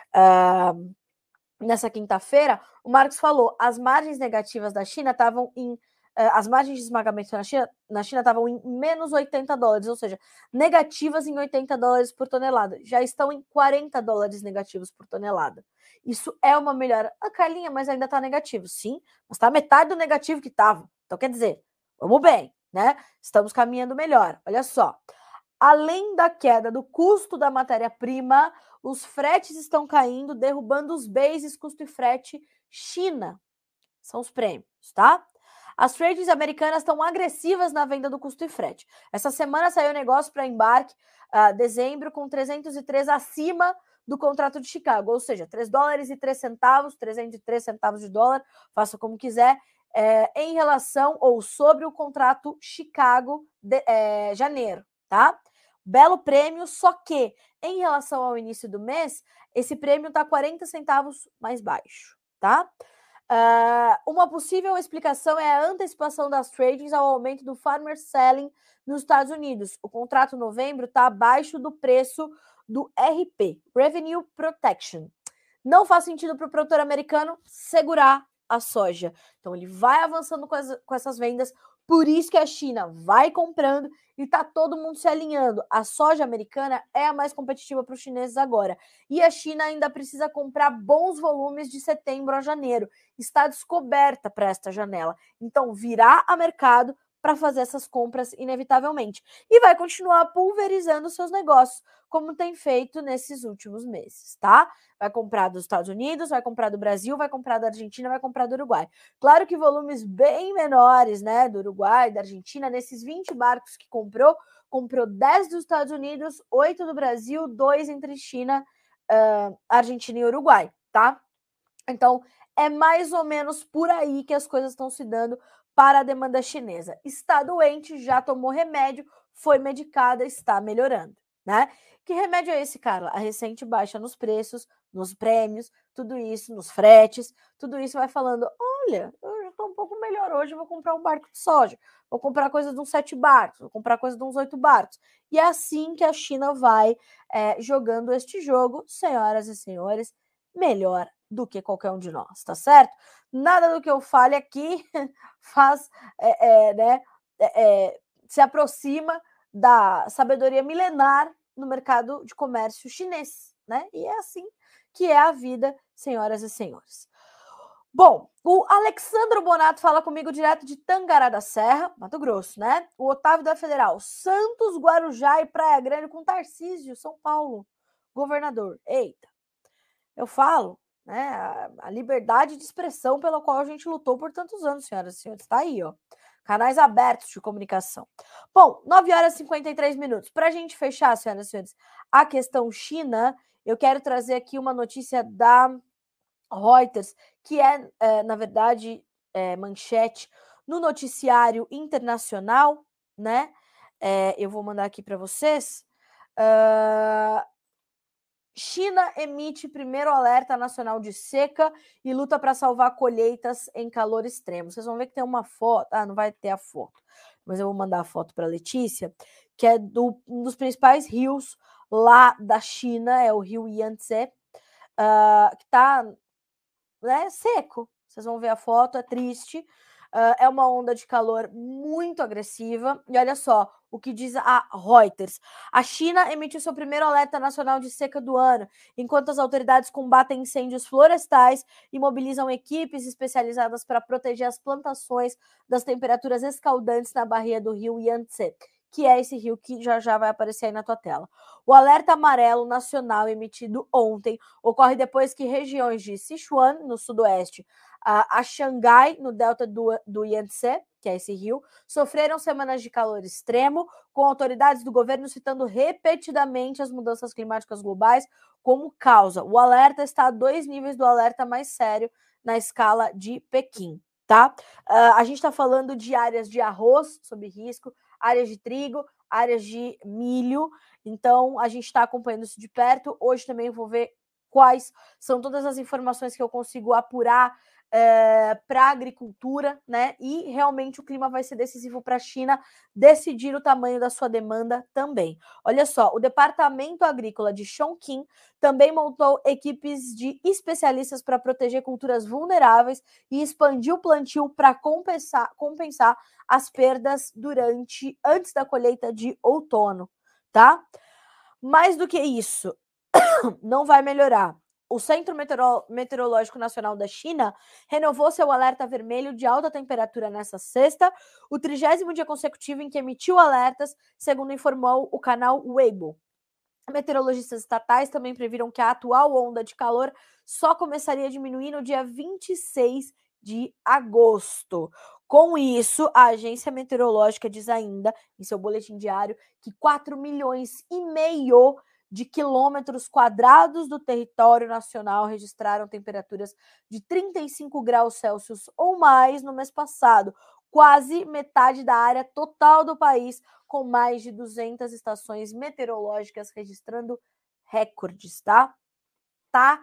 uh, nessa quinta-feira, o Marcos falou: as margens negativas da China estavam em as margens de esmagamento na China na China estavam em menos oitenta dólares, ou seja, negativas em oitenta dólares por tonelada. Já estão em quarenta dólares negativos por tonelada. Isso é uma melhora. Ah, Carlinha, mas ainda está negativo. Sim, mas está metade do negativo que estava. Então, quer dizer, vamos bem, né? Estamos caminhando melhor. Olha só. Além da queda do custo da matéria-prima, os fretes estão caindo, derrubando os bases custo e frete China. São os prêmios, tá? As trades americanas estão agressivas na venda do custo e frete. Essa semana saiu negócio para embarque, uh, dezembro, com trezentos e três acima do contrato de Chicago, ou seja, três dólares e três centavos, trezentos e três centavos de dólar, faça como quiser, é, em relação ou sobre o contrato Chicago de é, janeiro, tá? Belo prêmio, só que em relação ao início do mês, esse prêmio está quarenta centavos mais baixo, tá? Uh, uma possível explicação é a antecipação das tradings ao aumento do farmer selling nos Estados Unidos. O contrato novembro está abaixo do preço do R P, Revenue Protection. Não faz sentido para o produtor americano segurar a soja. Então ele vai avançando com, as, com essas vendas, por isso que a China vai comprando e está todo mundo se alinhando. A soja americana é a mais competitiva para os chineses agora. E a China ainda precisa comprar bons volumes de setembro a janeiro. Está descoberta para esta janela. Então, virá a mercado para fazer essas compras inevitavelmente. E vai continuar pulverizando seus negócios, como tem feito nesses últimos meses, tá? Vai comprar dos Estados Unidos, vai comprar do Brasil, vai comprar da Argentina, vai comprar do Uruguai. Claro que volumes bem menores, né, do Uruguai, da Argentina, nesses vinte barcos que comprou, comprou dez dos Estados Unidos, oito do Brasil, dois entre China, uh, Argentina e Uruguai, tá? Então, é mais ou menos por aí que as coisas estão se dando para a demanda chinesa. Está doente, já tomou remédio, foi medicada, está melhorando, né? Que remédio é esse, Carla? A recente baixa nos preços, nos prêmios, tudo isso, nos fretes, tudo isso vai falando, olha, eu já estou um pouco melhor hoje, vou comprar um barco de soja, vou comprar coisa de uns sete barcos, vou comprar coisa de uns oito barcos. E é assim que a China vai é, jogando este jogo, senhoras e senhores, melhor do que qualquer um de nós, tá certo? Nada do que eu fale aqui faz, é, é, né, é, se aproxima da sabedoria milenar no mercado de comércio chinês, né? E é assim que é a vida, senhoras e senhores. Bom, o Alexandro Bonato fala comigo direto de Tangará da Serra, Mato Grosso, né? O Otávio da Federal, Santos, Guarujá e Praia Grande com Tarcísio, São Paulo, governador. Eita. Eu falo, né? A, a liberdade de expressão pela qual a gente lutou por tantos anos, senhoras e senhores. Está aí, ó. Canais abertos de comunicação. Bom, nove horas e cinquenta e três minutos. Para a gente fechar, senhoras e senhores, a questão China, eu quero trazer aqui uma notícia da Reuters, que é, é na verdade, é, manchete no noticiário internacional, né? É, eu vou mandar aqui para vocês. Uh, China emite primeiro alerta nacional de seca e luta para salvar colheitas em calor extremo. Vocês vão ver que tem uma foto. Ah, não vai ter a foto, mas eu vou mandar a foto para a Letícia, que é do, um dos principais rios lá da China, é o rio Yangtze, uh, que está, né, seco. Vocês vão ver a foto, é triste. Uh, é uma onda de calor muito agressiva. E olha só o que diz a Reuters. A China emitiu seu primeiro alerta nacional de seca do ano, enquanto as autoridades combatem incêndios florestais e mobilizam equipes especializadas para proteger as plantações das temperaturas escaldantes na baía do rio Yangtze, que é esse rio que já já vai aparecer aí na tua tela. O alerta amarelo nacional emitido ontem ocorre depois que regiões de Sichuan, no sudoeste, a, a Xangai, no delta do, do Yangtze, que é esse rio, sofreram semanas de calor extremo, com autoridades do governo citando repetidamente as mudanças climáticas globais como causa. O alerta está a dois níveis do alerta mais sério na escala de Pequim, tá? Uh, a gente está falando de áreas de arroz sob risco, áreas de trigo, áreas de milho. Então, a gente está acompanhando isso de perto. Hoje também eu vou ver quais são todas as informações que eu consigo apurar é, para a agricultura, né? E realmente o clima vai ser decisivo para a China decidir o tamanho da sua demanda também. Olha só, o Departamento Agrícola de Chongqing também montou equipes de especialistas para proteger culturas vulneráveis e expandiu o plantio para compensar, compensar as perdas durante antes da colheita de outono, tá? Mais do que isso, não vai melhorar. O Centro Meteoro- Meteorológico Nacional da China renovou seu alerta vermelho de alta temperatura nesta sexta, o trigésimo dia consecutivo em que emitiu alertas, segundo informou o canal Weibo. Meteorologistas estatais também previram que a atual onda de calor só começaria a diminuir no dia vinte e seis de agosto. Com isso, a agência meteorológica diz ainda, em seu boletim diário, que quatro milhões e meio de quilômetros quadrados do território nacional registraram temperaturas de trinta e cinco graus Celsius ou mais no mês passado, quase metade da área total do país, com mais de duzentas estações meteorológicas registrando recordes, tá? Tá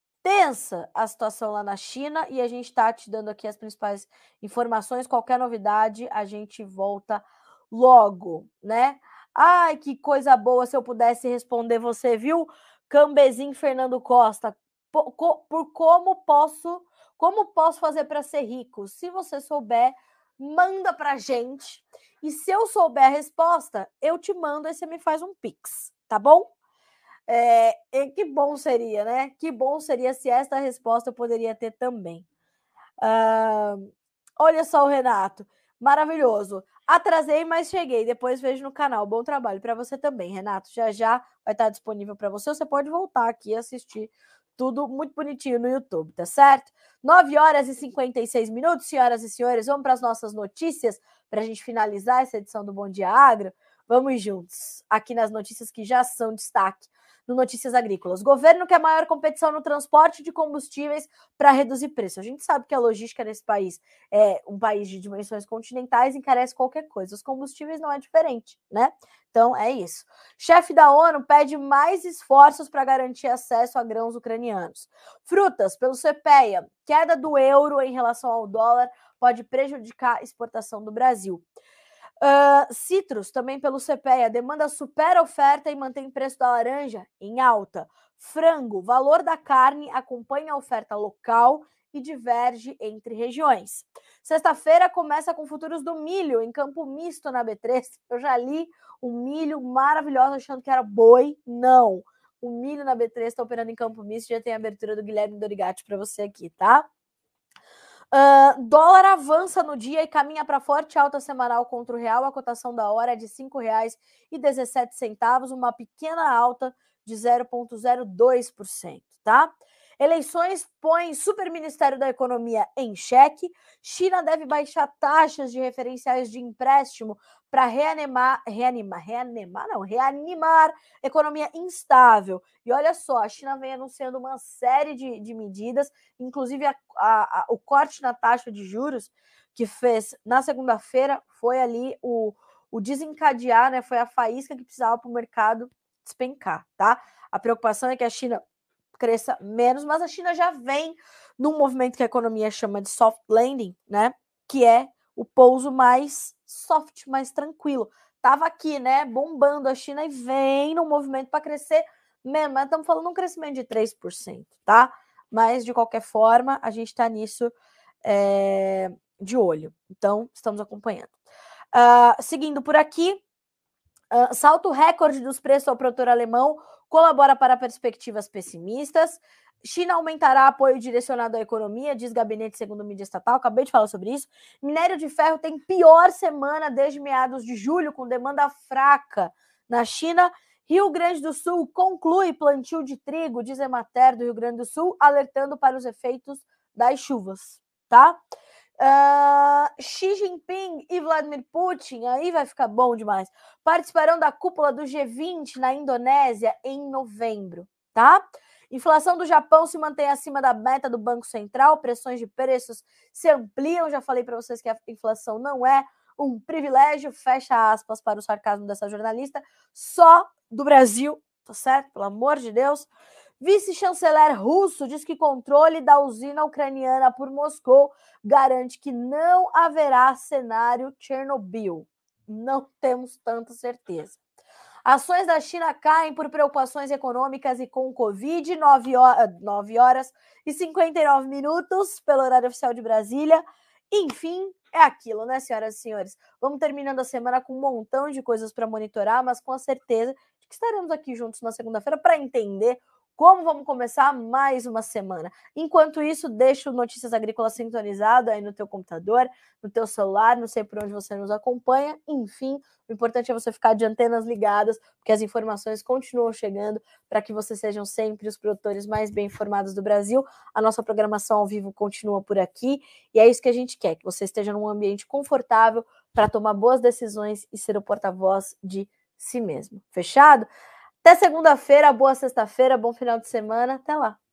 tensa a situação lá na China e a gente tá te dando aqui as principais informações. Qualquer novidade, a gente volta logo, né? Ai, que coisa boa se eu pudesse responder você, viu? Cambezinho Fernando Costa, por, por como posso, como posso fazer para ser rico? Se você souber, manda pra gente. E se eu souber a resposta, eu te mando e você me faz um pix, tá bom? É, e que bom seria, né? Que bom seria se esta resposta eu poderia ter também. Uh, olha só o Renato, maravilhoso. Atrasei, mas cheguei. Depois vejo no canal. Bom trabalho para você também, Renato. Já já vai estar disponível para você. Você pode voltar aqui e assistir tudo muito bonitinho no YouTube, tá certo? nove horas e cinquenta e seis minutos, senhoras e senhores. Vamos para as nossas notícias para a gente finalizar essa edição do Bom Dia Agro. Vamos juntos aqui nas notícias que já são destaque no Notícias Agrícolas. Governo quer maior competição no transporte de combustíveis para reduzir preço. A gente sabe que a logística nesse país é um país de dimensões continentais, encarece qualquer coisa. Os combustíveis não é diferente, né? Então é isso. Chefe da ONU pede mais esforços para garantir acesso a grãos ucranianos. Frutas, pelo CEPEA, queda do euro em relação ao dólar pode prejudicar a exportação do Brasil. Uh, citros, também pelo CEPEA, demanda supera a oferta e mantém preço da laranja em alta. Frango, valor da carne acompanha a oferta local e diverge entre regiões. Sexta-feira começa com futuros do milho em campo misto na B três. Eu já li o milho maravilhoso achando que era boi. Não. O milho na B três está operando em campo misto. Já tem a abertura do Guilherme Dorigatti para você aqui, tá? Uh, dólar avança no dia e caminha para forte alta semanal contra o real. A cotação da hora é de cinco reais e dezessete centavos, uma pequena alta de zero vírgula zero dois por cento, tá? Eleições põem Superministério da Economia em xeque. China deve baixar taxas de referenciais de empréstimo para reanimar, reanimar, reanimar, não, reanimar economia instável. E olha só, a China vem anunciando uma série de, de medidas, inclusive a, a, a, o corte na taxa de juros que fez na segunda-feira foi ali o, o desencadear, né? Foi a faísca que precisava para o mercado despencar, tá? A preocupação é que a China cresça menos, mas a China já vem num movimento que a economia chama de soft landing, né? Que é o pouso mais soft, mais tranquilo. Tava aqui, né, bombando a China e vem num movimento para crescer menos, mas estamos falando de um crescimento de três por cento, tá? Mas, de qualquer forma, a gente está nisso é, de olho. Então, estamos acompanhando. Uh, seguindo por aqui, uh, salto recorde dos preços ao produtor alemão colabora para perspectivas pessimistas. China aumentará apoio direcionado à economia, diz gabinete segundo mídia estatal. Acabei de falar sobre isso. Minério de ferro tem pior semana desde meados de julho, com demanda fraca na China. Rio Grande do Sul conclui plantio de trigo, diz Emater do Rio Grande do Sul, alertando para os efeitos das chuvas, tá? Uh, Xi Jinping e Vladimir Putin, aí vai ficar bom demais, participarão da cúpula do G vinte na Indonésia em novembro, tá? Inflação do Japão se mantém acima da meta do Banco Central, pressões de preços se ampliam, já falei para vocês que a inflação não é um privilégio, fecha aspas para o sarcasmo dessa jornalista, só do Brasil, tá certo? Pelo amor de Deus. Vice-chanceler russo diz que controle da usina ucraniana por Moscou garante que não haverá cenário Chernobyl. Não temos tanta certeza. Ações da China caem por preocupações econômicas e com o Covid, nove horas e cinquenta e nove minutos, pelo horário oficial de Brasília. Enfim, é aquilo, né, senhoras e senhores? Vamos terminando a semana com um montão de coisas para monitorar, mas com a certeza de que estaremos aqui juntos na segunda-feira para entender como vamos começar mais uma semana. Enquanto isso, deixa o Notícias Agrícolas sintonizado aí no teu computador, no teu celular, não sei por onde você nos acompanha. Enfim, o importante é você ficar de antenas ligadas, porque as informações continuam chegando para que vocês sejam sempre os produtores mais bem informados do Brasil. A nossa programação ao vivo continua por aqui e é isso que a gente quer, que você esteja num ambiente confortável para tomar boas decisões e ser o porta-voz de si mesmo. Fechado? Até segunda-feira, boa sexta-feira, bom final de semana. Até lá.